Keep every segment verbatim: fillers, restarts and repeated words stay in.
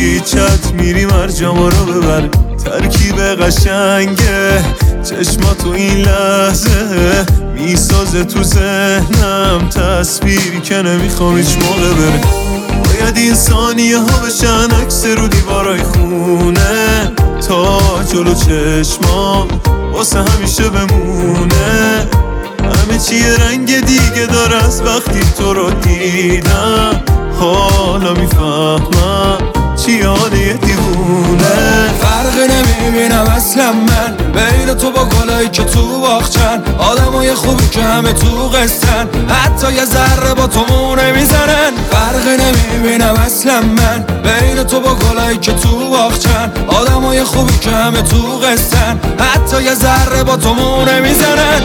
کوچیکت میری مرجاما رو ببر. ترکیب قشنگه چشماتو این لحظه میسازه تو ذهنم تصویری که نمیخوام هیچ موقع بره. باید این ثانیه ها بشن عکس رو دیوارای خونه تا جلو چشمام واسه همیشه بمونه. همه چی رنگ دیگه داره از وقتی تو رو دیدم. حالا میفهمم چی حاله یه دیوونه. فرقی نمیبینم اصلا من بین تو با گلایی که تو باغچن. آدمای خوبی که همه تو قصن حتی یه ذره با تو مو نمیزنن. فرقی نمیبینم اصلا من بین تو با گلایی که تو باغچن. آدمای خوبی که همه تو قصن حتی یه ذره با تو مو نمیزنن.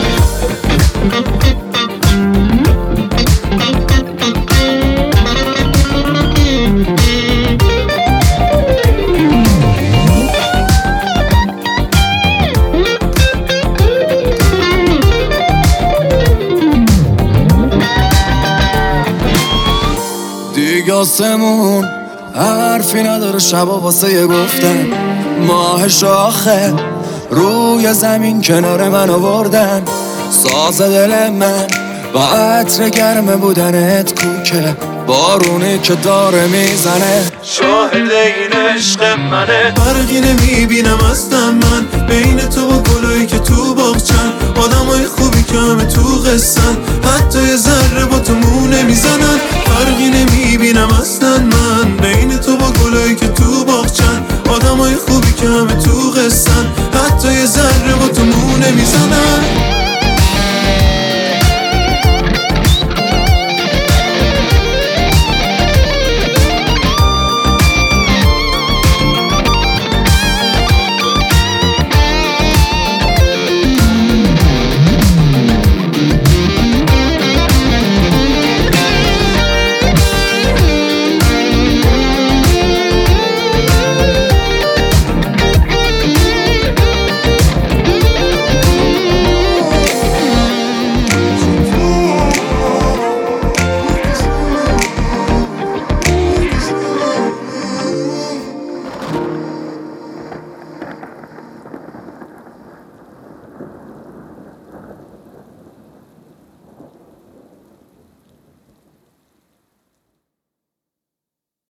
دیگه آسمون حرفی نداره شبا واسه یه گفتن. ماه شاخه روی زمین کنار من آوردن. ساز دل من با عطر گرم بودنت کوکه بارونی که داره میزنه. شاهد این عشق منه. فرقی نمیبینم اصلا من بین تو و گلایی که تو باغچن. آدمای خوبی که همه تو قصن حتی یه ذره با تو مو نمیزنن. فرقی نمیبینم اصلا من بین تو و گلایی که تو باغچن. آدمای خوبی که همه تو